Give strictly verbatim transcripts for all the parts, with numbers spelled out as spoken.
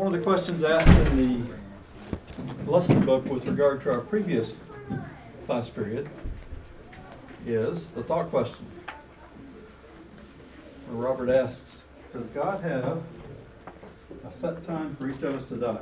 One of the questions asked in the lesson book with regard to our previous class period is the thought question. Where Robert asks, does God have a set time for each of us to die?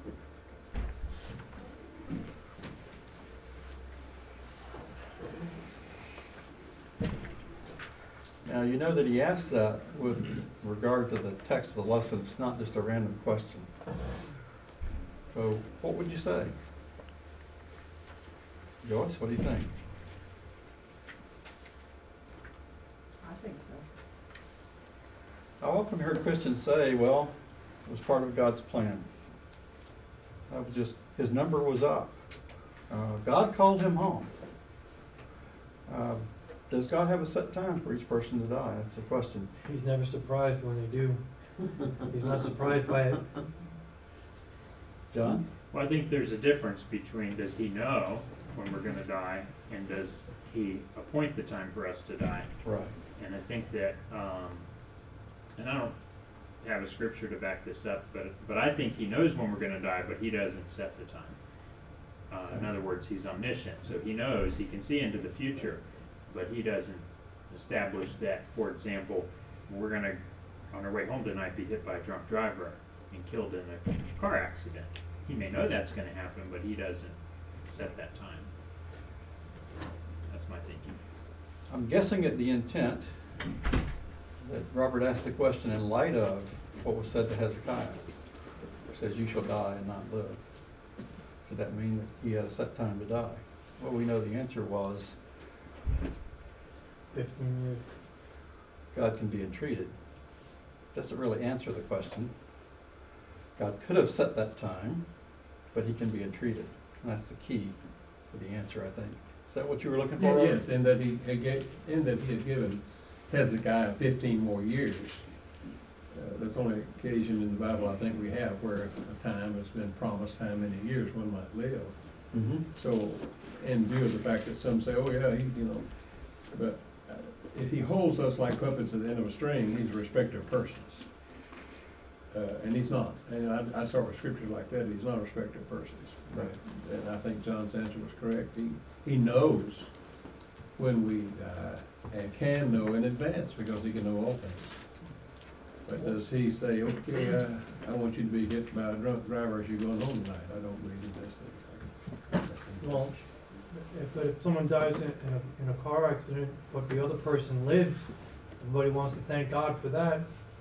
Now, you know that he asked that with regard to the text of the lesson. It's not just a random question. So, what would you say? Joyce, what do you think? I think so. I often heard Christians say, well, it was part of God's plan. That was just, his number was up. Uh, God called him home. Uh, does God have a set time for each person to die? That's the question. He's never surprised when they do. He's not surprised by it. John? Well, I think there's a difference between does he know when we're going to die and does he appoint the time for us to die? Right. And I think that, um, and I don't have a scripture to back this up, but but I think he knows when we're going to die, but he doesn't set the time. Uh, in other words, he's omniscient, so he knows, he can see into the future, but he doesn't establish that, for example, we're going to, on our way home tonight, be hit by a drunk driver and killed in a car accident. He may know that's going to happen, but he doesn't set that time. That's my thinking. I'm guessing at the intent that Robert asked the question in light of what was said to Hezekiah. It says, you shall die and not live. Did that mean that he had a set time to die? Well, we know the answer was Fifteen years. God can be entreated. Doesn't really answer the question. God could have set that time, but he can be entreated. And that's the key to the answer, I think. Is that what you were looking for? Robert? Yes, and that he had gave, in that he had given Hezekiah fifteen more years. Uh, that's the only occasion in the Bible I think we have where a time has been promised how many years one might live. Mm-hmm. So, in view of the fact that some say, oh yeah, he, you know, but uh, if he holds us like puppets at the end of a string, he's a respecter of persons. Uh, and he's not. And I, I start with scriptures like that, he's not a respecter of persons. Right. And I think John's answer was correct. He, he knows when we die and can know in advance because he can know all things. But does he say, okay, uh, I want you to be hit by a drunk driver as you're going home tonight? I don't believe he does that. Well, if, but if someone dies in, in a, in a car accident, but the other person lives, everybody wants to thank God for that.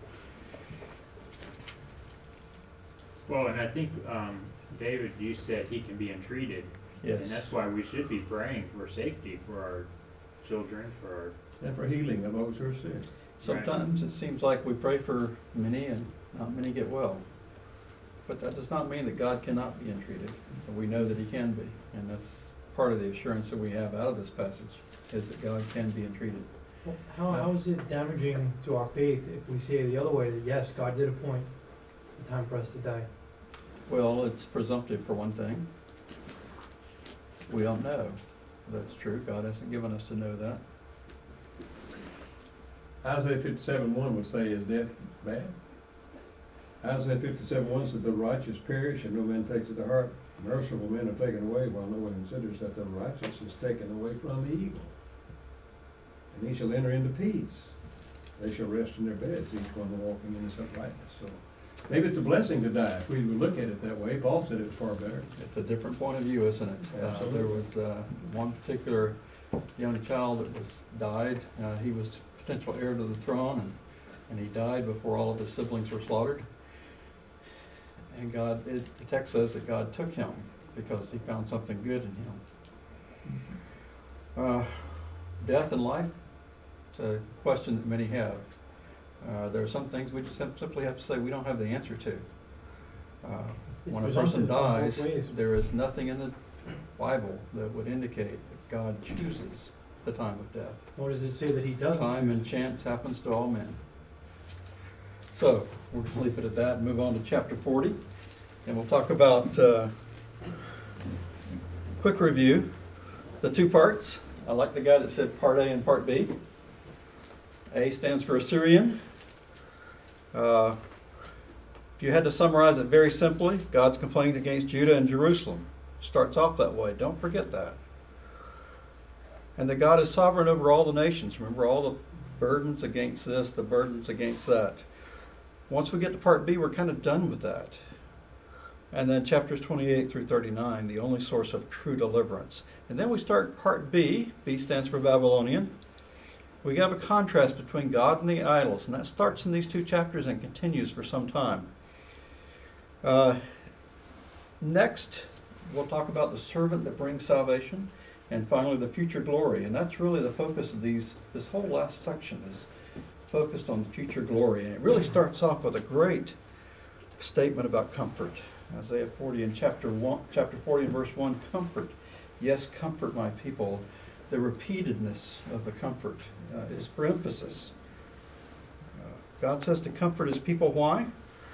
Well, and I think, um, David, you said he can be entreated. Yes. And that's why we should be praying for safety for our children, for our, And for healing of those who are sick. Sometimes it seems like we pray for many and not many get well. But that does not mean that God cannot be entreated. We know that he can be. And that's part of the assurance that we have out of this passage, is that God can be entreated. Well, How, how is it damaging to our faith if we say the other way, that yes, God did appoint the time for us to die? Well, it's presumptive for one thing. We don't know if that's true. God hasn't given us to know that. Isaiah fifty-seven one would say, is death bad? Isaiah fifty-seven one said, the righteous perish and no man takes it to heart. Merciful men are taken away while no one considers that the righteous is taken away from the evil. And he shall enter into peace. They shall rest in their beds, each one walking in his uprightness. So maybe it's a blessing to die. If we would look at it that way, Paul said it was far better. It's a different point of view, isn't it? Uh, Absolutely. there was uh, one particular young child that was died. Uh, he was potential heir to the throne, and, and he died before all of his siblings were slaughtered. And God, it, the text says that God took him because he found something good in him. Uh, death and life, it's a question that many have. Uh, there are some things we just have, simply have to say we don't have the answer to. Uh, It's when a person presumptive on both dies, ways. there is nothing in the Bible that would indicate that God chooses the time of death. Or does it say that he doesn't? Time and chance happens to all men. So, we'll just leave it at that and move on to chapter forty. And we'll talk about, uh, quick review, the two parts. I like the guy that said part A and part B. A stands for Assyrian. Uh, If you had to summarize it very simply, God's complaint against Judah and Jerusalem. Starts off that way. Don't forget that. And that God is sovereign over all the nations. Remember all the burdens against this, the burdens against that. Once we get to part B, we're kind of done with that. And then chapters twenty-eight through thirty-nine, the only source of true deliverance. And then we start part B. B stands for Babylonian. We have a contrast between God and the idols, and that starts in these two chapters and continues for some time. Uh, next, we'll talk about the servant that brings salvation, and finally the future glory. And that's really the focus of these. This whole last section is focused on future glory, and it really starts off with a great statement about comfort. Isaiah forty in chapter one, chapter forty and verse one, comfort. Yes, comfort my people. The repeatedness of the comfort uh, is for emphasis. Uh, God says to comfort his people. Why?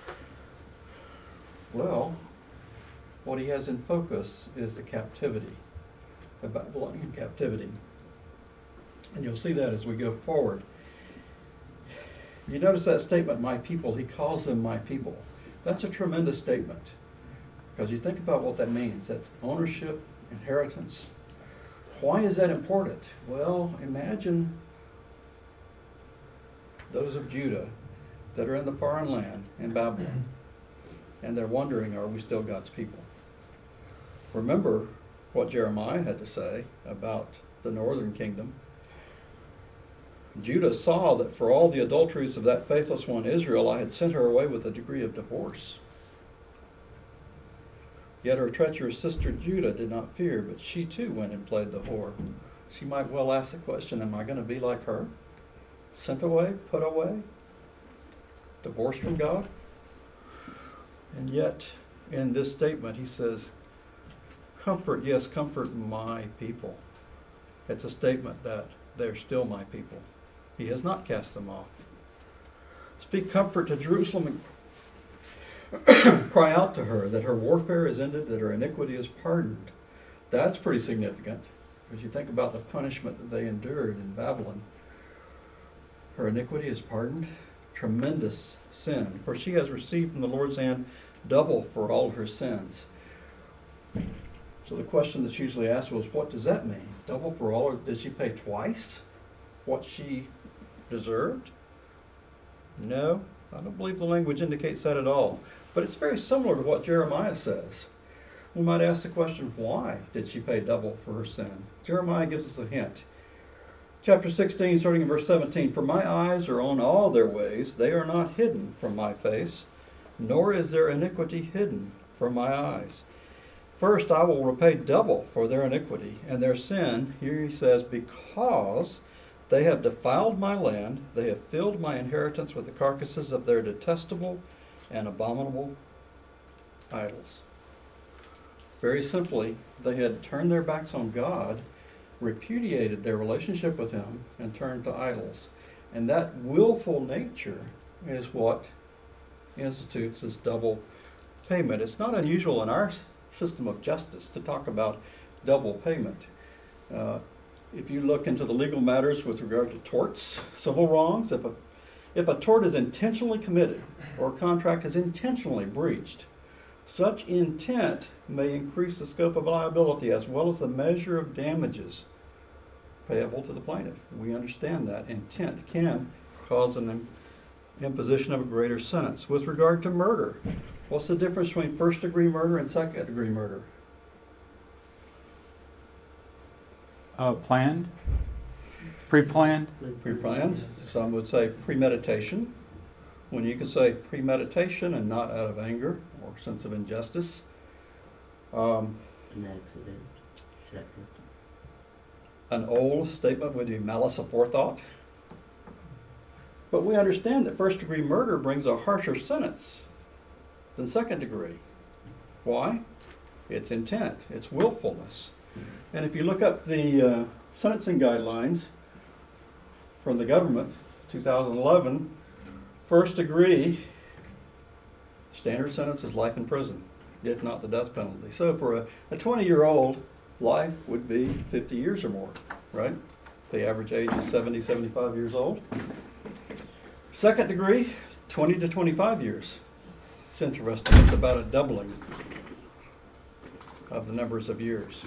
Well, what he has in focus is the captivity, the Babylonian captivity. And you'll see that as we go forward. You notice that statement, my people, he calls them my people. That's a tremendous statement. Because you think about what that means. That's ownership, inheritance. Why is that important? Well, imagine those of Judah that are in the foreign land in Babylon, and they're wondering, are we still God's people? Remember what Jeremiah had to say about the northern kingdom. Judah saw that for all the adulteries of that faithless one, Israel, I had sent her away with a degree of divorce. Yet her treacherous sister Judah did not fear, but she too went and played the whore. She might well ask the question, am I going to be like her? Sent away, put away, divorced from God? And yet, in this statement, he says, comfort, yes, comfort my people. It's a statement that they're still my people. He has not cast them off. Speak comfort to Jerusalem and cry out to her that her warfare is ended, that her iniquity is pardoned. That's pretty significant, because you think about the punishment that they endured in Babylon. Her iniquity is pardoned. Tremendous sin, for she has received from the Lord's hand double for all her sins. So the question that's usually asked was, what does that mean? Double for all, or did she pay twice what she deserved? No, I don't believe the language indicates that at all. But it's very similar to what Jeremiah says. We might ask the question, why did she pay double for her sin? Jeremiah gives us a hint. Chapter sixteen, starting in verse seventeen, for my eyes are on all their ways, they are not hidden from my face, nor is their iniquity hidden from my eyes. First I will repay double for their iniquity and their sin, here he says, because they have defiled my land, they have filled my inheritance with the carcasses of their detestable and abominable idols. Very simply, they had turned their backs on God, repudiated their relationship with him, and turned to idols. And that willful nature is what institutes this double payment. It's not unusual in our system of justice to talk about double payment. Uh, if you look into the legal matters with regard to torts, civil wrongs, if a, if a tort is intentionally committed or a contract is intentionally breached, such intent may increase the scope of liability as well as the measure of damages payable to the plaintiff. We understand that intent can cause an imposition of a greater sentence. With regard to murder, what's the difference between first degree murder and second degree murder? Uh, planned? Pre-planned? Pre-planned. Some would say premeditation, when you could say premeditation and not out of anger or sense of injustice. Um, An accident, second. An old statement would be malice aforethought. But we understand that first degree murder brings a harsher sentence than second degree. Why? It's intent, it's willfulness. And if you look up the uh, sentencing guidelines from the government, two thousand eleven, first degree, standard sentence is life in prison, if not the death penalty. So for a, a twenty-year-old, life would be fifty years or more, right? The average age is seventy, seventy-five years old. Second degree, twenty to twenty-five years. It's interesting. It's about a doubling of the numbers of years.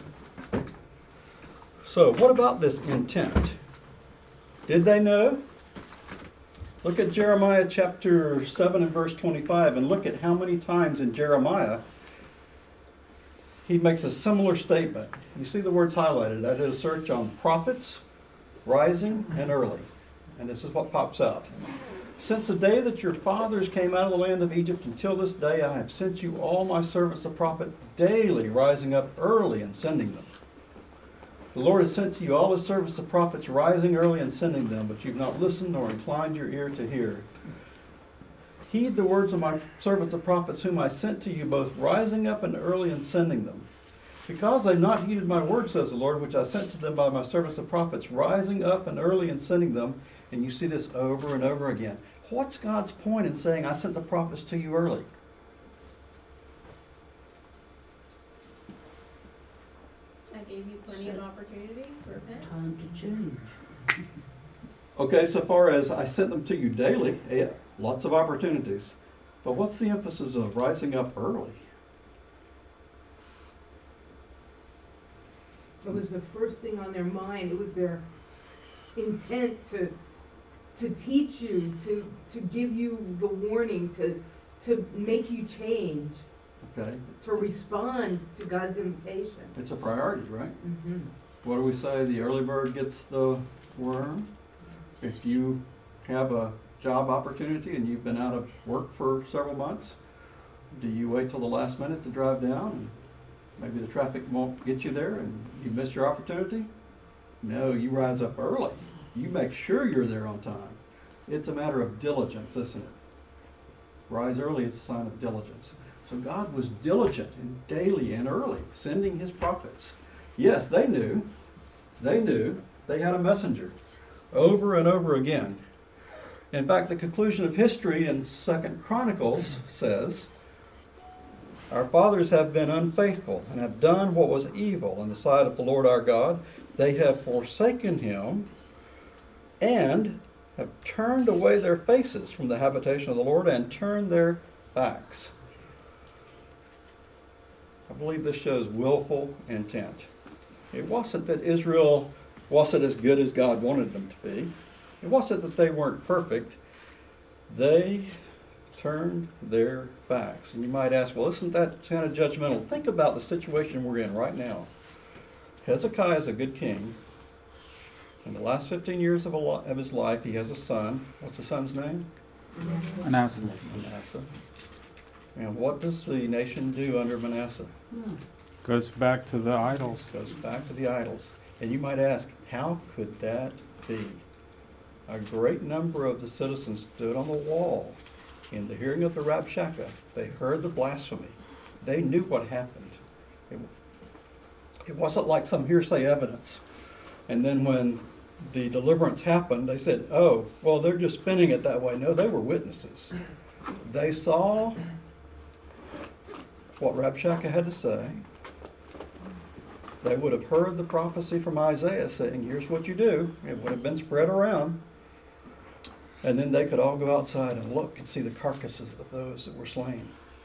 So what about this intent? Did they know? Look at Jeremiah chapter seven and verse twenty-five, and look at how many times in Jeremiah he makes a similar statement. You see the words highlighted. I did a search on prophets, rising, and early. And this is what pops out. Since the day that your fathers came out of the land of Egypt until this day, I have sent you all my servants the prophet, daily rising up early and sending them. The Lord has sent to you all his servants the prophets, rising early and sending them, but you've not listened nor inclined your ear to hear. Heed the words of my servants the prophets, whom I sent to you, both rising up and early and sending them. Because they've not heeded my word, says the Lord, which I sent to them by my servants the prophets, rising up and early and sending them. And you see this over and over again. What's God's point in saying, I sent the prophets to you early? I gave you plenty of opportunity for repent. Time to change. Okay, so far as I sent them to you daily, yeah, lots of opportunities. But what's the emphasis of rising up early? It was the first thing on their mind. It was their intent to, to teach you, to, to give you the warning, to, to make you change, Okay, to respond to God's invitation. it's a priority, right? Mm-hmm. What do we say? The early bird gets the worm. If you have a job opportunity and you've been out of work for several months, do you wait till the last minute to drive down? And maybe the traffic won't get you there and you miss your opportunity? No, you rise up early. You make sure you're there on time. It's a matter of diligence, isn't it? Rise early is a sign of diligence. So God was diligent and daily and early, sending his prophets. Yes, they knew. They knew. They had a messenger. Over and over again. In fact, the conclusion of history in Second Chronicles says, our fathers have been unfaithful and have done what was evil in the sight of the Lord our God. They have forsaken him and have turned away their faces from the habitation of the Lord and turned their backs. I believe this shows willful intent. It wasn't that Israel wasn't as good as God wanted them to be. It wasn't that they weren't perfect. They turned their backs. And you might ask, well, isn't that kind of judgmental? Think about the situation we're in right now. Hezekiah is a good king. In the last fifteen years of, a lo- of his life, he has a son. What's the son's name? Manasseh. Manasseh. And what does the nation do under Manasseh? Goes back to the idols. Goes back to the idols. And you might ask, how could that be? A great number of the citizens stood on the wall in the hearing of the Rabshakeh. They heard the blasphemy. They knew what happened. It, it wasn't like some hearsay evidence. And then when the deliverance happened, they said, oh, well, they're just spinning it that way. No, they were witnesses. They saw what Rabshakeh had to say. They would have heard the prophecy from Isaiah saying, here's what you do. It would have been spread around. And then they could all go outside and look and see the carcasses of those that were slain.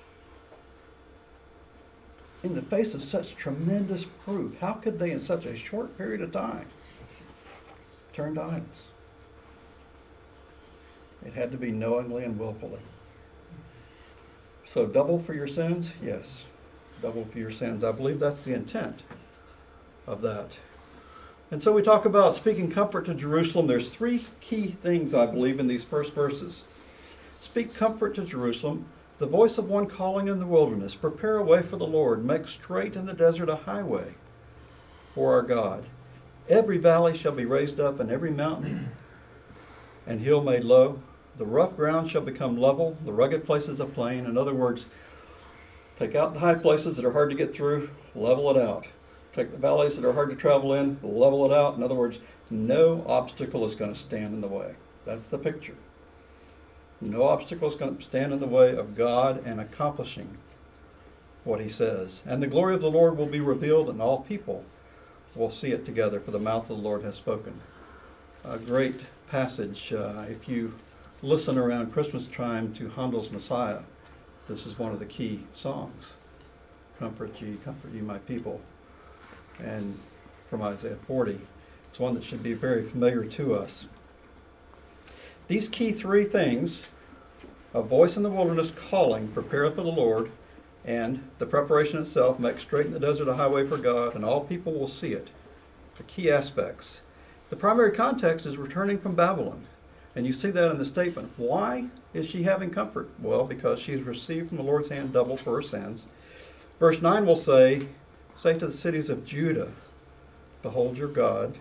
In the face of such tremendous proof, how could they in such a short period of time turn to idols? It had to be knowingly and willfully. So double for your sins? Yes, double for your sins. I believe that's the intent of that. And so we talk about speaking comfort to Jerusalem. There's three key things, I believe, in these first verses. Speak comfort to Jerusalem, the voice of one calling in the wilderness. Prepare a way for the Lord. Make straight in the desert a highway for our God. Every valley shall be raised up, and every mountain and hill made low. The rough ground shall become level, the rugged places a plain. In other words, take out the high places that are hard to get through, level it out. Take the valleys that are hard to travel in, level it out. In other words, no obstacle is going to stand in the way. That's the picture. No obstacle is going to stand in the way of God and accomplishing what he says. And the glory of the Lord will be revealed, and all people will see it together, for the mouth of the Lord has spoken. A great passage. Uh, if you listen around Christmas time to Handel's Messiah, this is one of the key songs. Comfort ye, comfort ye, my people. And from Isaiah forty. It's one that should be very familiar to us. These key three things, a voice in the wilderness calling, prepare for the Lord, and the preparation itself, make straight in the desert a highway for God, and all people will see it. The key aspects. The primary context is returning from Babylon. And you see that in the statement. Why is she having comfort? Well, because she's received from the Lord's hand double for her sins. Verse nine will say, say to the cities of Judah, behold your God.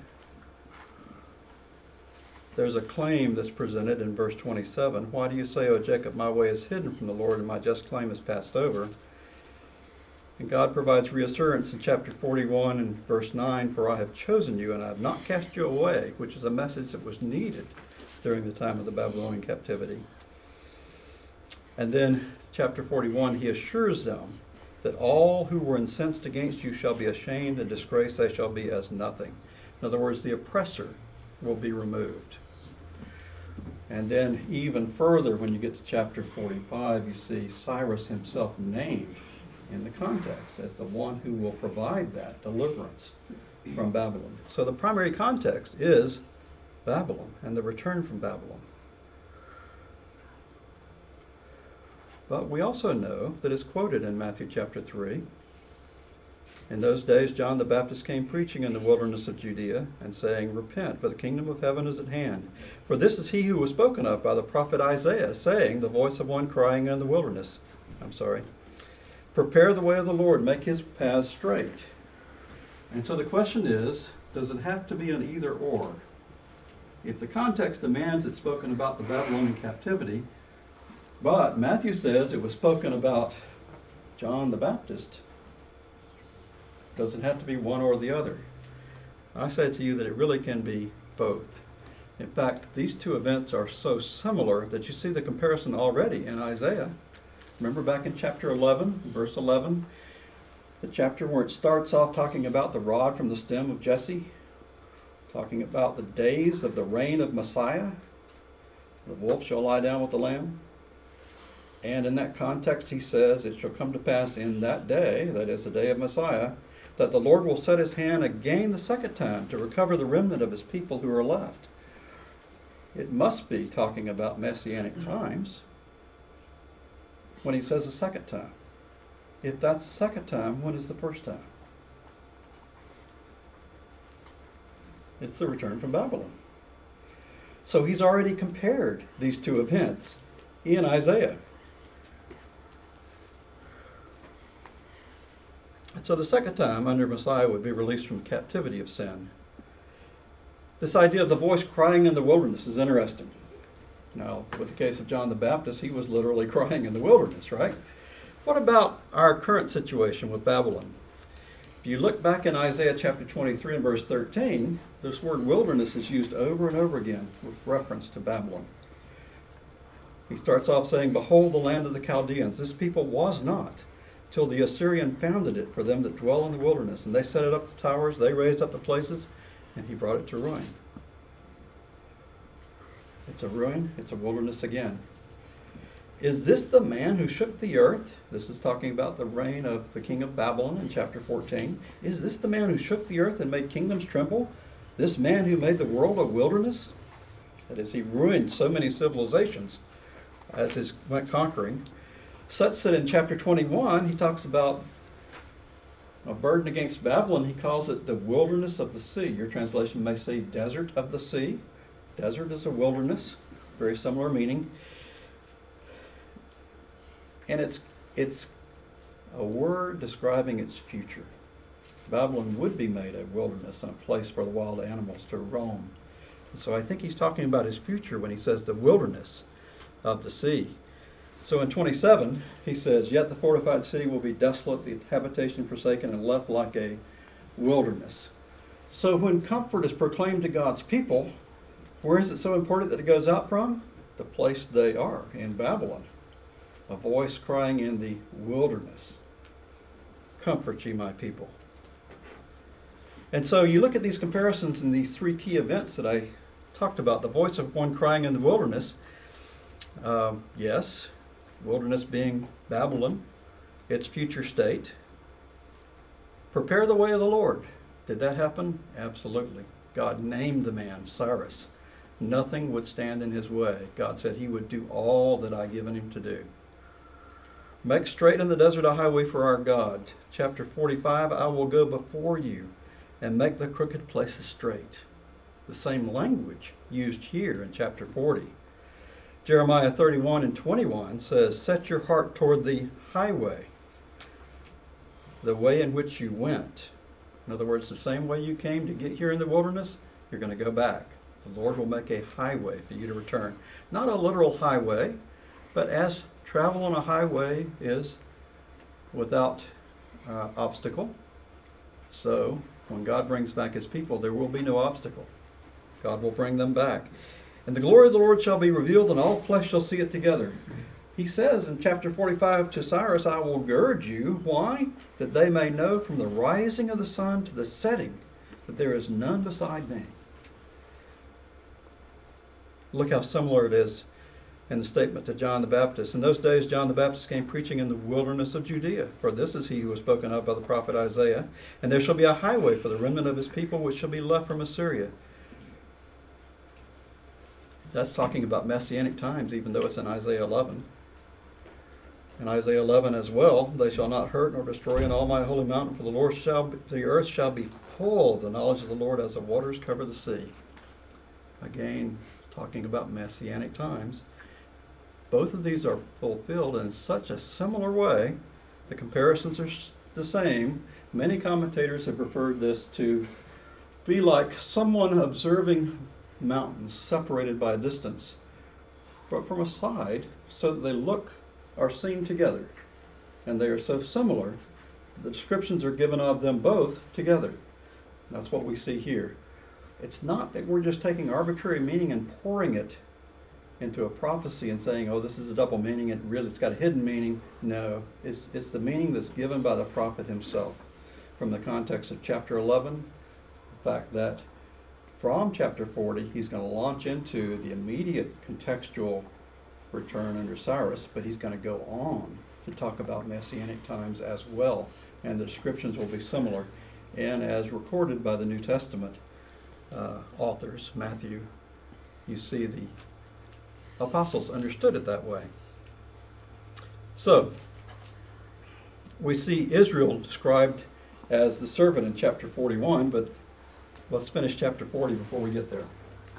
There's a claim that's presented in verse twenty-seven. Why do you say, O Jacob, my way is hidden from the Lord, and my just claim is passed over? And God provides reassurance in chapter forty-one and verse nine, for I have chosen you, and I have not cast you away, which is a message that was needed during the time of the Babylonian captivity. And then chapter forty-one, he assures them that all who were incensed against you shall be ashamed, and disgraced they shall be as nothing. In other words, the oppressor will be removed. And then even further, when you get to chapter forty-five, you see Cyrus himself named in the context as the one who will provide that deliverance from Babylon. So the primary context is Babylon and the return from Babylon. But we also know that it's quoted in Matthew chapter three. In those days John the Baptist came preaching in the wilderness of Judea and saying, repent, for the kingdom of heaven is at hand. For this is he who was spoken of by the prophet Isaiah, saying, the voice of one crying in the wilderness. I'm sorry. Prepare the way of the Lord, make his paths straight. And so the question is, does it have to be an either or? If the context demands it's spoken about the Babylonian captivity, but Matthew says it was spoken about John the Baptist, does it have to be one or the other? I say to you that it really can be both. In fact, these two events are so similar that you see the comparison already in Isaiah. Remember back in chapter eleven, verse eleven, the chapter where it starts off talking about the rod from the stem of Jesse, talking about the days of the reign of Messiah. The wolf shall lie down with the lamb. And in that context he says, it shall come to pass in that day, that is the day of Messiah, that the Lord will set his hand again the second time to recover the remnant of his people who are left. It must be talking about messianic times when he says the second time. If that's the second time, when is the first time? It's the return from Babylon. So he's already compared these two events in Isaiah. And so the second time under Messiah would be released from captivity of sin. This idea of the voice crying in the wilderness is interesting. Now, with the case of John the Baptist, he was literally crying in the wilderness, right? What about our current situation with Babylon? If you look back in Isaiah chapter twenty-three and verse thirteen, this word wilderness is used over and over again with reference to Babylon. He starts off saying, behold the land of the Chaldeans. This people was not, till the Assyrian founded it for them that dwell in the wilderness. And they set it up the towers, they raised up the places, and he brought it to ruin. It's a ruin, it's a wilderness again. Is this the man who shook the earth? This is talking about the reign of the king of Babylon in chapter fourteen. Is this the man who shook the earth and made kingdoms tremble? This man who made the world a wilderness? That is, he ruined so many civilizations as he went conquering. Such that in chapter twenty-one, he talks about a burden against Babylon. He calls it the wilderness of the sea. Your translation may say desert of the sea. Desert is a wilderness, very similar meaning. And it's it's a word describing its future. Babylon would be made a wilderness and a place for the wild animals to roam. And so I think he's talking about his future when he says the wilderness of the sea. So in twenty-seven, he says, yet the fortified city will be desolate, the habitation forsaken, and left like a wilderness. So when comfort is proclaimed to God's people, where is it so important that it goes out from? The place they are, in Babylon. A voice crying in the wilderness, comfort ye my people. And so you look at these comparisons in these three key events that I talked about. The voice of one crying in the wilderness, um, yes, wilderness being Babylon, its future state. Prepare the way of the Lord. Did that happen? Absolutely. God named the man Cyrus. Nothing would stand in his way. God said he would do all that I've given him to do. Make straight in the desert a highway for our God. Chapter forty-five, I will go before you and make the crooked places straight. The same language used here in chapter forty. Jeremiah thirty-one and twenty-one says, set your heart toward the highway, the way in which you went. In other words, the same way you came to get here in the wilderness, you're going to go back. The Lord will make a highway for you to return. Not a literal highway, but as travel on a highway is without uh, obstacle. So when God brings back his people, there will be no obstacle. God will bring them back. And the glory of the Lord shall be revealed, and all flesh shall see it together. He says in chapter forty-five to Cyrus, I will gird you. Why? That they may know from the rising of the sun to the setting that there is none beside me. Look how similar it is in the statement to John the Baptist. In those days, John the Baptist came preaching in the wilderness of Judea. For this is he who was spoken of by the prophet Isaiah. And there shall be a highway for the remnant of his people, which shall be left from Assyria. That's talking about Messianic times, even though it's in Isaiah eleven. In Isaiah eleven as well, they shall not hurt nor destroy in all my holy mountain, for the Lord shall be, the earth shall be full of the knowledge of the Lord as the waters cover the sea. Again, talking about Messianic times. Both of these are fulfilled in such a similar way. The comparisons are the same. Many commentators have referred this to be like someone observing mountains separated by a distance, but from a side, so that they look, are seen together. And they are so similar, the descriptions are given of them both together. That's what we see here. It's not that we're just taking arbitrary meaning and pouring it into a prophecy and saying, oh, this is a double meaning, it really, it's got a hidden meaning. No, it's, it's the meaning that's given by the prophet himself from the context of chapter eleven. The fact that from chapter forty, he's going to launch into the immediate contextual return under Cyrus, but he's going to go on to talk about Messianic times as well. And the descriptions will be similar. And as recorded by the New Testament uh, authors, Matthew, you see the apostles understood it that way. So, we see Israel described as the servant in chapter forty-one, but let's finish chapter forty before we get there.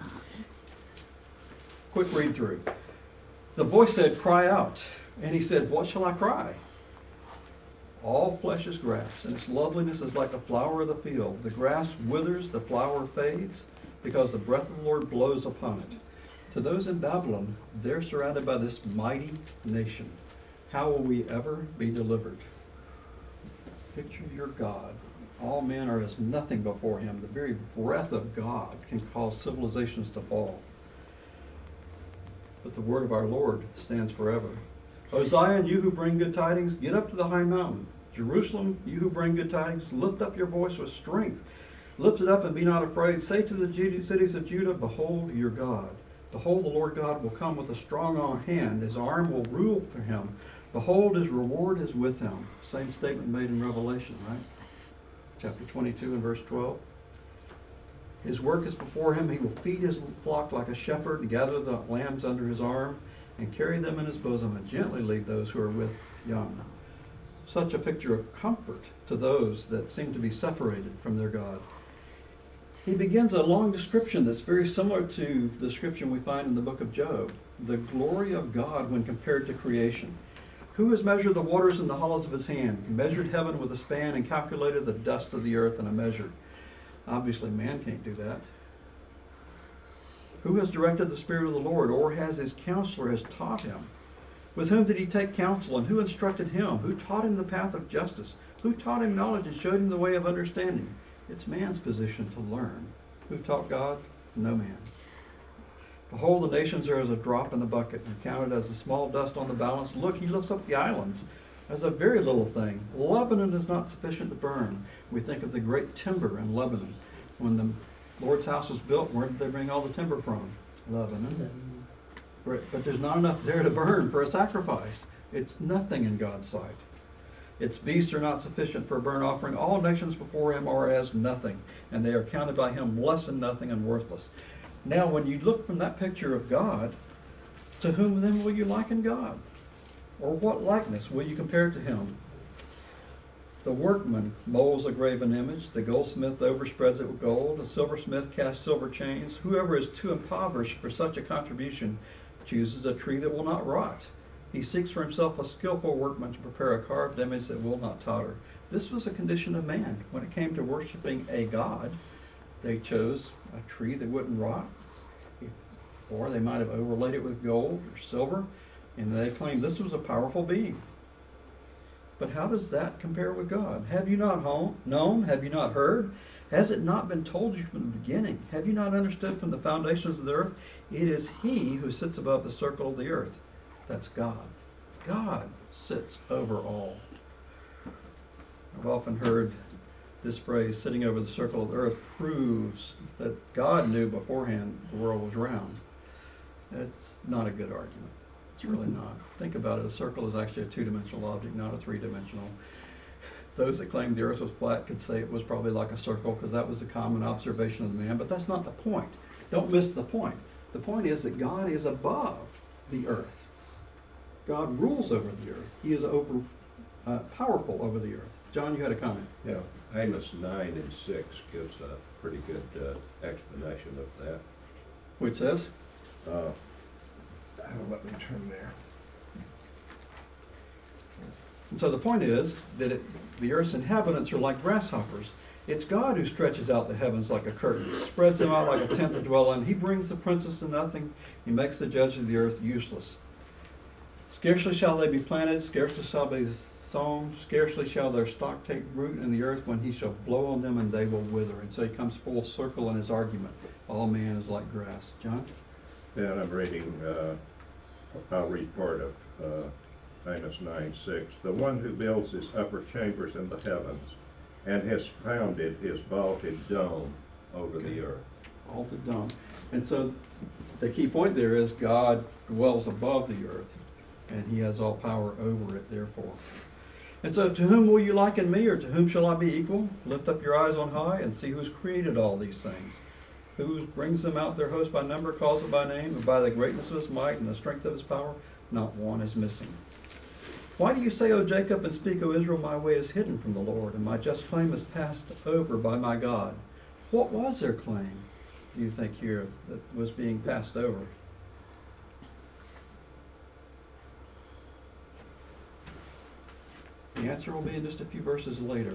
Quick read through. The voice said, cry out. And he said, what shall I cry? All flesh is grass, and its loveliness is like a flower of the field. The grass withers, the flower fades, because the breath of the Lord blows upon it. To those in Babylon, they're surrounded by this mighty nation. How will we ever be delivered? Picture your God. All men are as nothing before him. The very breath of God can cause civilizations to fall. But the word of our Lord stands forever. O Zion, you who bring good tidings, get up to the high mountain. Jerusalem, you who bring good tidings, lift up your voice with strength. Lift it up and be not afraid. Say to the cities of Judah, behold your God. Behold, the Lord God will come with a strong hand. His arm will rule for him. Behold, his reward is with him. Same statement made in Revelation, right? Chapter twenty-two and verse twelve. His work is before him. He will feed his flock like a shepherd and gather the lambs under his arm and carry them in his bosom and gently lead those who are with young. Such a picture of comfort to those that seem to be separated from their God. He begins a long description that's very similar to the description we find in the book of Job. The glory of God when compared to creation. Who has measured the waters in the hollows of his hand, measured heaven with a span, and calculated the dust of the earth in a measure? Obviously, man can't do that. Who has directed the Spirit of the Lord, or has his counselor has taught him? With whom did he take counsel, and who instructed him? Who taught him the path of justice? Who taught him knowledge and showed him the way of understanding? It's man's position to learn. Who taught God? No man. Behold, the nations are as a drop in the bucket, and counted as the small dust on the balance. Look, he lifts up the islands as a very little thing. Lebanon is not sufficient to burn. We think of the great timber in Lebanon. When the Lord's house was built, where did they bring all the timber from? Lebanon. But but there's not enough there to burn for a sacrifice. It's nothing in God's sight. Its beasts are not sufficient for a burnt offering. All nations before him are as nothing, and they are counted by him less than nothing and worthless. Now, when you look from that picture of God, to whom then will you liken God? Or what likeness will you compare to him? The workman molds a graven image. The goldsmith overspreads it with gold. The silversmith casts silver chains. Whoever is too impoverished for such a contribution chooses a tree that will not rot. He seeks for himself a skillful workman to prepare a carved image that will not totter. This was a condition of man. When it came to worshiping a god, they chose a tree that wouldn't rot, or they might have overlaid it with gold or silver, and they claimed this was a powerful being. But how does that compare with God? Have you not home, known? Have you not heard? Has it not been told you from the beginning? Have you not understood from the foundations of the earth? It is he who sits above the circle of the earth. That's God. God sits over all. I've often heard this phrase, sitting over the circle of the earth, proves that God knew beforehand the world was round. It's not a good argument. It's really not. Think about it. A circle is actually a two-dimensional object, not a three-dimensional. Those that claimed the earth was flat could say it was probably like a circle because that was the common observation of the man, but that's not the point. Don't miss the point. The point is that God is above the earth. God rules over the earth. He is over, uh, powerful over the earth. John, you had a comment. Yeah, Amos nine and six gives a pretty good uh, explanation of that. Which says, Uh, Let me turn there. and so the point is that it, the earth's inhabitants are like grasshoppers. It's God who stretches out the heavens like a curtain, spreads them out like a tent to dwell in. He brings the princes to nothing. He makes the judge of the earth useless. Scarcely shall they be planted, scarcely shall they be sown, scarcely shall their stock take root in the earth when he shall blow on them and they will wither. And so he comes full circle in his argument. All man is like grass. John? Then I'm reading, uh, I'll read part of uh, Amos nine six. The one who builds his upper chambers in the heavens and has founded his vaulted dome over the earth. Vaulted dome. And so the key point there is God dwells above the earth, and he has all power over it, therefore. And so to whom will you liken me, or to whom shall I be equal? Lift up your eyes on high and see who's created all these things. Who brings them out their host by number, calls it by name, and by the greatness of his might and the strength of his power, not one is missing. Why do you say, O Jacob, and speak, O Israel, my way is hidden from the Lord, and my just claim is passed over by my God? What was their claim, do you think, here, that was being passed over? The answer will be in just a few verses later.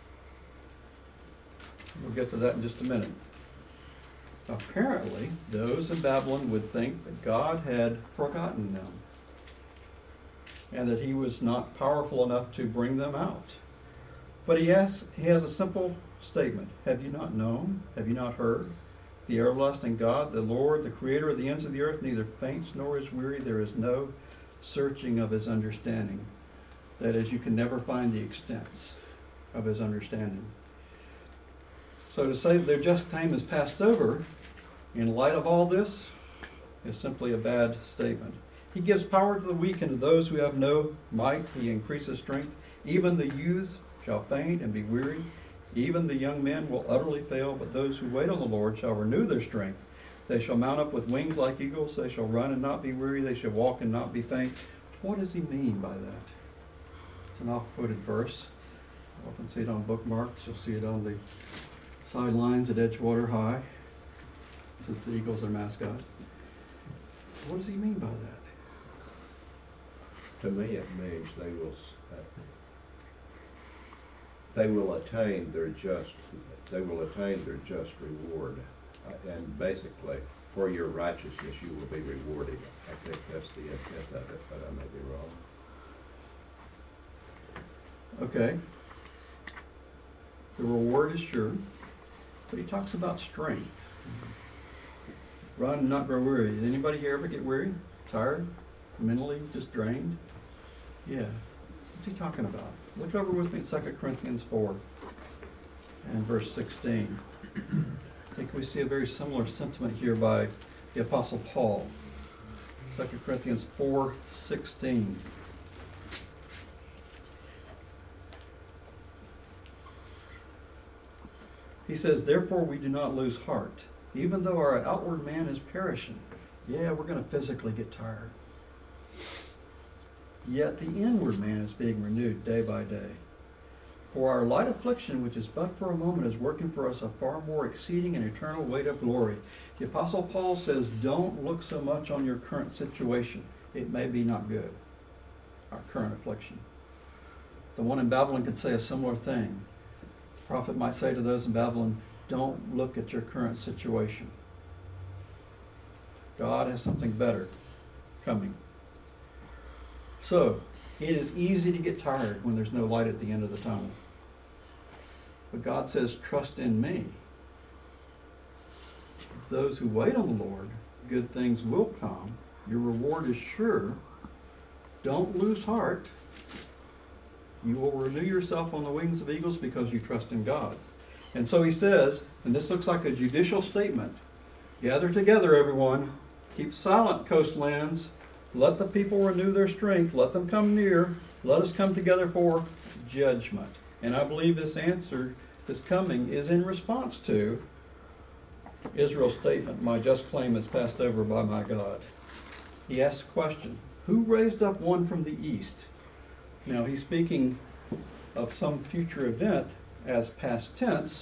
We'll get to that in just a minute. Apparently, those in Babylon would think that God had forgotten them, and that he was not powerful enough to bring them out. But he asks, he has a simple statement. Have you not known? Have you not heard? The everlasting God, the Lord, the creator of the ends of the earth, neither faints nor is weary. There is no searching of his understanding. That is, you can never find the extents of his understanding. So to say that their just time is passed over, in light of all this, is simply a bad statement. He gives power to the weak and to those who have no might. He increases strength. Even the youths shall faint and be weary. Even the young men will utterly fail, but those who wait on the Lord shall renew their strength. They shall mount up with wings like eagles. They shall run and not be weary. They shall walk and not be faint. What does he mean by that? It's an oft-quoted verse. You often see it on bookmarks. You'll see it on the sidelines at Edgewater High, since the Eagles are mascot. What does he mean by that? To me, it means they will, uh, they will attain their just, they will attain their just reward. Uh, and basically, for your righteousness, you will be rewarded. I think that's the intent of it, but I may be wrong. Okay. The reward is sure, but he talks about strength. Run and not grow weary. Did anybody here ever get weary? Tired? Mentally just drained? Yeah. What's he talking about? Look over with me at Second Corinthians four and verse sixteen. I think we see a very similar sentiment here by the Apostle Paul. Second Corinthians four sixteen. He says, therefore we do not lose heart, even though our outward man is perishing. Yeah, we're going to physically get tired. Yet the inward man is being renewed day by day. For our light affliction, which is but for a moment, is working for us a far more exceeding and eternal weight of glory. The Apostle Paul says, don't look so much on your current situation. It may be not good, our current affliction. The one in Babylon could say a similar thing. The prophet might say to those in Babylon, don't look at your current situation. God has something better coming. So, it is easy to get tired when there's no light at the end of the tunnel. But God says, trust in me. Those who wait on the Lord, good things will come. Your reward is sure. Don't lose heart. You will renew yourself on the wings of eagles because you trust in God. And so he says, and this looks like a judicial statement, gather together, everyone. Keep silent, coastlands. Let the people renew their strength. Let them come near. Let us come together for judgment. And I believe this answer, this coming, is in response to Israel's statement, my just claim is passed over by my God. He asks a question, who raised up one from the east? Now he's speaking of some future event as past tense,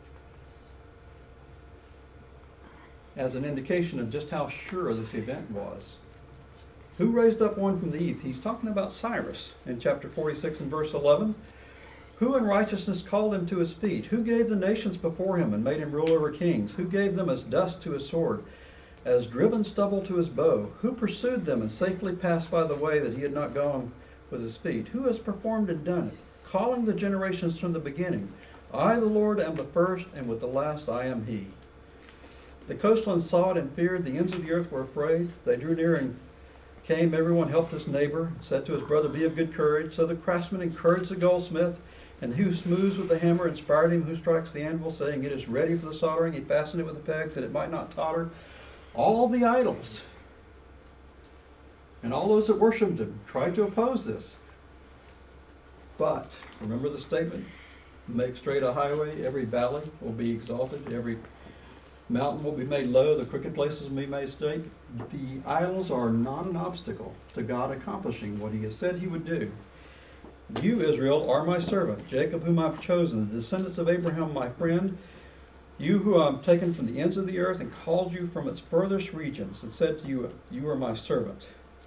as an indication of just how sure this event was. Who raised up one from the east? He's talking about Cyrus in chapter forty-six and verse eleven. Who in righteousness called him to his feet? Who gave the nations before him and made him rule over kings? Who gave them as dust to his sword, as driven stubble to his bow? Who pursued them and safely passed by the way that he had not gone with his feet? Who has performed and done it, calling the generations from the beginning? I, the Lord, am the first, and with the last I am he. The coastlands saw it and feared. The ends of the earth were afraid. They drew near and came. Everyone helped his neighbor, said to his brother, be of good courage. So the craftsman encouraged the goldsmith, and who smooths with the hammer inspired him, who strikes the anvil, saying, it is ready for the soldering. He fastened it with the pegs that it might not totter. All the idols and all those that worshipped him tried to oppose this. But, remember the statement, make straight a highway, every valley will be exalted, every mountain will be made low, the crooked places will be made straight. The idols are not an obstacle to God accomplishing what he has said he would do. You, Israel, are my servant, Jacob whom I've chosen, the descendants of Abraham my friend, you who I have taken from the ends of the earth and called you from its furthest regions, and said to you, you are my servant.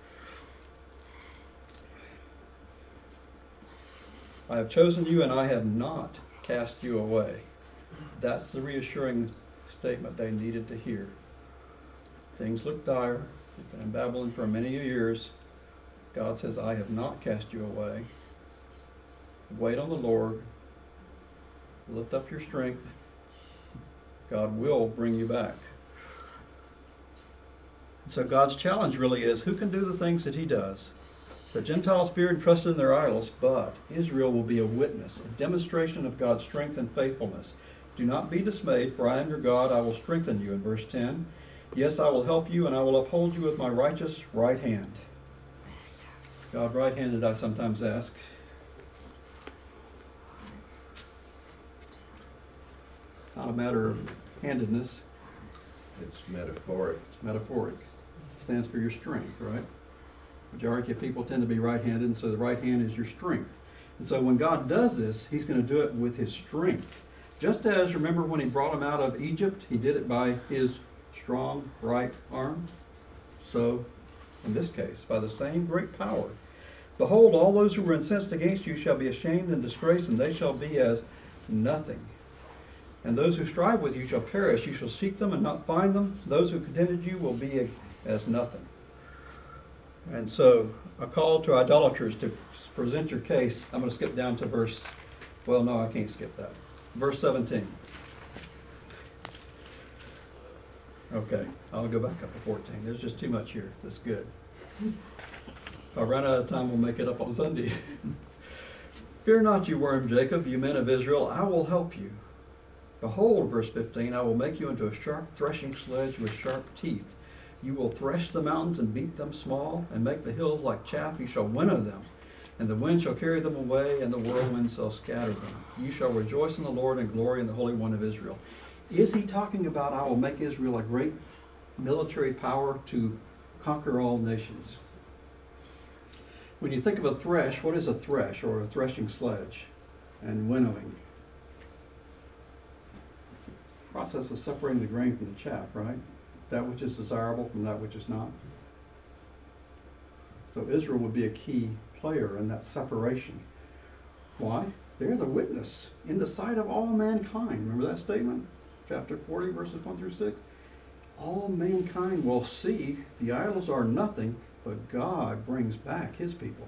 I have chosen you and I have not cast you away. That's the reassuring statement they needed to hear. Things look dire. They've been in Babylon for many years. God says, I have not cast you away. Wait on the Lord. Lift up your strength. God will bring you back. So God's challenge really is, who can do the things that he does? The Gentiles feared and trusted in their idols, but Israel will be a witness, a demonstration of God's strength and faithfulness. Do not be dismayed, for I am your God. I will strengthen you. In verse ten, yes, I will help you, and I will uphold you with my righteous right hand. God right-handed, I sometimes ask. Not a matter of handedness. It's metaphoric. It's metaphoric. It stands for your strength, right? Majority of people tend to be right-handed, and so the right hand is your strength. And so when God does this, he's going to do it with his strength. Just as, remember when he brought them out of Egypt, he did it by his strong right arm. So, in this case, by the same great power. Behold, all those who were incensed against you shall be ashamed and disgraced, and they shall be as nothing. And those who strive with you shall perish. You shall seek them and not find them. Those who contended you will be as nothing. And so, a call to idolaters to present your case. I'm going to skip down to verse, well, no, I can't skip that. Verse seventeen. Okay, I'll go back up to fourteen. There's just too much here. That's good. If I run out of time, we'll make it up on Sunday. Fear not, you worm Jacob, you men of Israel, I will help you. Behold, verse fifteen, I will make you into a sharp threshing sledge with sharp teeth. You will thresh the mountains and beat them small, and make the hills like chaff. You shall winnow them, and the wind shall carry them away, and the whirlwind shall scatter them. You shall rejoice in the Lord and glory in the Holy One of Israel. Is he talking about, I will make Israel a great military power to conquer all nations? When you think of a thresh, what is a thresh or a threshing sledge? And winnowing. Process of separating the grain from the chaff, right? That which is desirable from that which is not. So Israel would be a key player in that separation. Why? They're the witness in the sight of all mankind. Remember that statement? Chapter forty, verses one through six. All mankind will see the idols are nothing, but God brings back his people.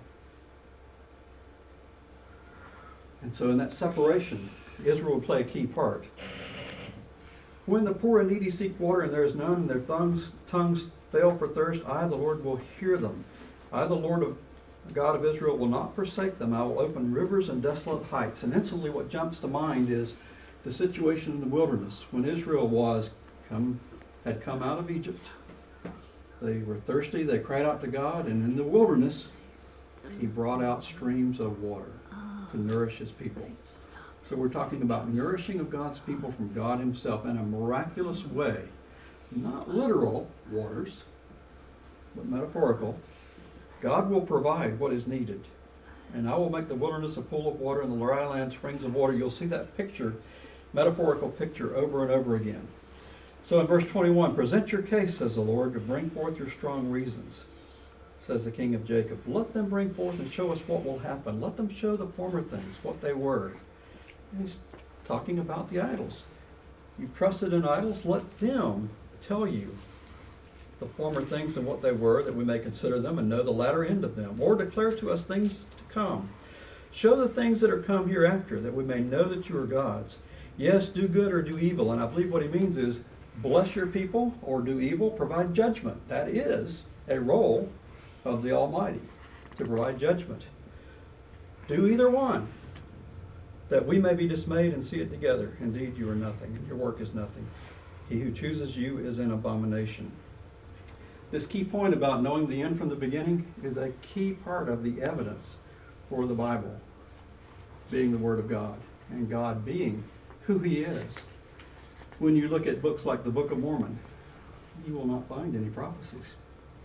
And so in that separation, Israel would play a key part. When the poor and needy seek water and there is none, and their tongues, tongues fail for thirst, I, the Lord, will hear them. I, the Lord of God of Israel, will not forsake them. I will open rivers and desolate heights. And instantly what jumps to mind is the situation in the wilderness when Israel was come, had come out of Egypt. They were thirsty, they cried out to God, and in the wilderness, he brought out streams of water to nourish his people. So we're talking about nourishing of God's people from God himself in a miraculous way. Not literal waters, but metaphorical. God will provide what is needed. And I will make the wilderness a pool of water and the dry land springs of water. You'll see that picture, metaphorical picture, over and over again. So in verse twenty-one, present your case, says the Lord, to bring forth your strong reasons, says the King of Jacob. Let them bring forth and show us what will happen. Let them show the former things, what they were. And he's talking about the idols. You've trusted in idols, let them tell you the former things and what they were, that we may consider them and know the latter end of them, or declare to us things to come. Show the things that are come hereafter, that we may know that you are gods. Yes, do good or do evil. And I believe what he means is, bless your people or do evil, provide judgment. That is a role of the Almighty, to provide judgment. Do either one, that we may be dismayed and see it together. Indeed, you are nothing, and your work is nothing. He who chooses you is an abomination. This key point about knowing the end from the beginning is a key part of the evidence for the Bible being the Word of God, and God being who he is. When you look at books like the Book of Mormon, you will not find any prophecies.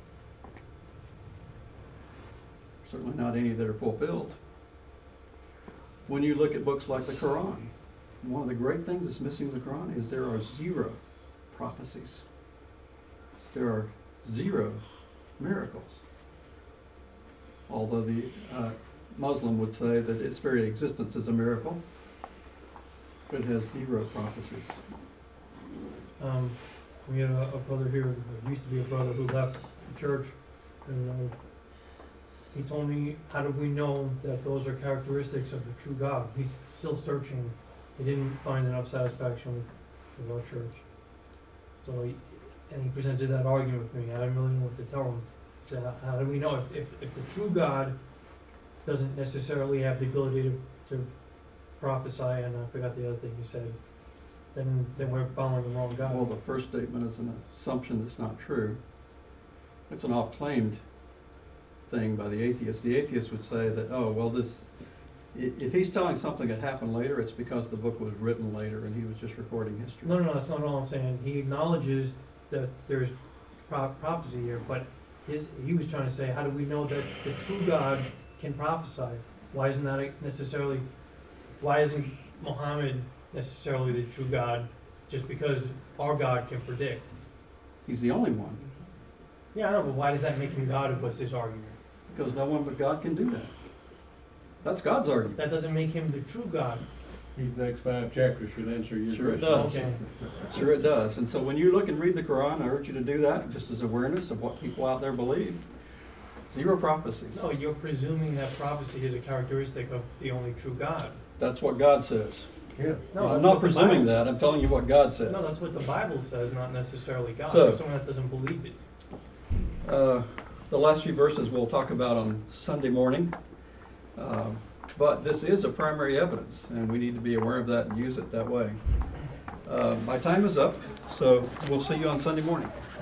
Certainly not any that are fulfilled. When you look at books like the Quran, one of the great things that's missing in the Quran is there are zero prophecies. There are zero miracles. Although the uh, Muslim would say that its very existence is a miracle, but it has zero prophecies. Um, we had a, a brother here, there used to be a brother who left the church, and uh, he told me, how do we know that those are characteristics of the true God? He's still searching. He didn't find enough satisfaction with our church. So he, and he presented that argument with me. I didn't really know what to tell him. He said, how, how do we know if, if, if the true God doesn't necessarily have the ability to, to prophesy, and I forgot the other thing you said, then, then we're following the wrong God. Well, the first statement is an assumption that's not true. It's an oft-claimed thing by the atheist. The atheist would say that, oh, well, this, i- if he's telling something that happened later, it's because the book was written later and he was just recording history. No, no, no, that's not all I'm saying. He acknowledges that there's pro- prophecy here, but his, he was trying to say, how do we know that the true God can prophesy? Why isn't that necessarily, why isn't Muhammad necessarily the true God, just because our God can predict? He's the only one, Yeah, I know, but why does that make him God? Was his argument? because no one but God can do that. That's God's argument. That doesn't make him the true God. These next five chapters should answer your Sure it question. does. Okay. Sure it does. And so when you look and read the Quran, I urge you to do that, just as awareness of what people out there believe. Zero prophecies. No, you're presuming that prophecy is a characteristic of the only true God. That's what God says. Yeah. No, I'm that's not what the presuming Bible- that, I'm telling you what God says. No, that's what the Bible says, not necessarily God. So- There's someone that doesn't believe it. Uh, The last few verses we'll talk about on Sunday morning. Um, But this is a primary evidence, and we need to be aware of that and use it that way. Uh, My time is up, so we'll see you on Sunday morning.